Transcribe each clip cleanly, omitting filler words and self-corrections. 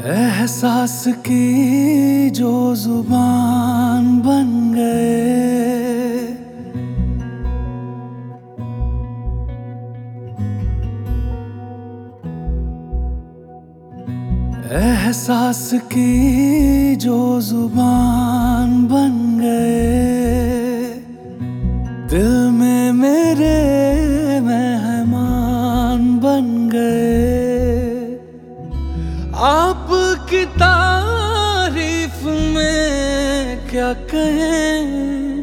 एहसास की जो जुबान बन गए, एहसास की जो जुबान बन गए, दिल में मेरे मेहमान बन गए। आपकी तारीफ में क्या कहें,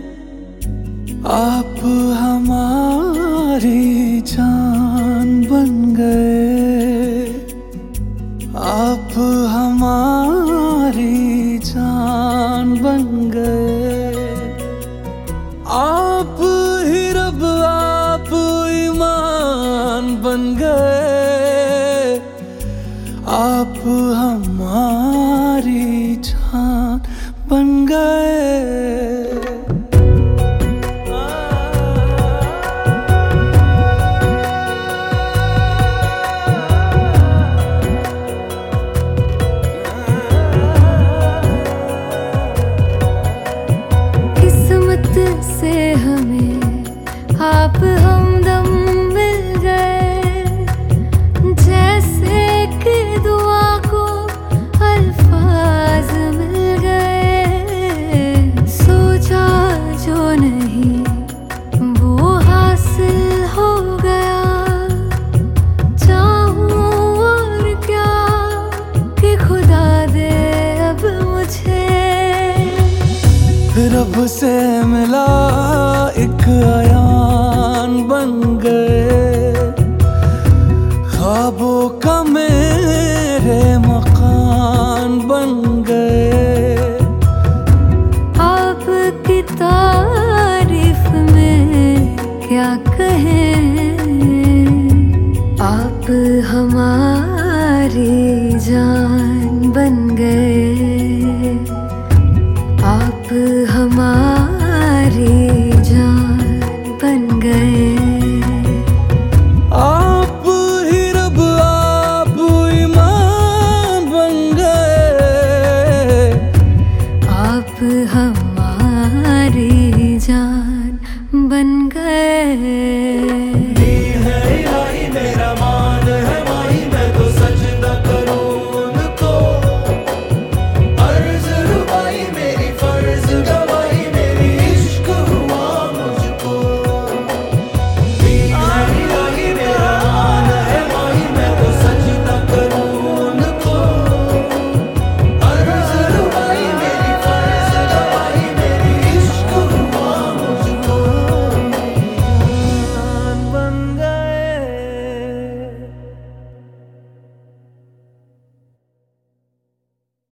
आप हमारी जान बन गए, आप हमारी जान बन गए। आप ही रब, आप ईमान बन गए, आप हमारी जान बन गए। किस्मत से हमें आप हमदम मिल गए, जैसे कि दुआ को अल्फाज मिल गए। सोचा जो नहीं वो हासिल हो गया, चाहूं और क्या कि खुदा दे अब मुझे। रब से मिला एक आयान बन गए, ख्वाबों का मेरे मकान बन गए। आपकी तारीफ में क्या कहें, आप हमारी जान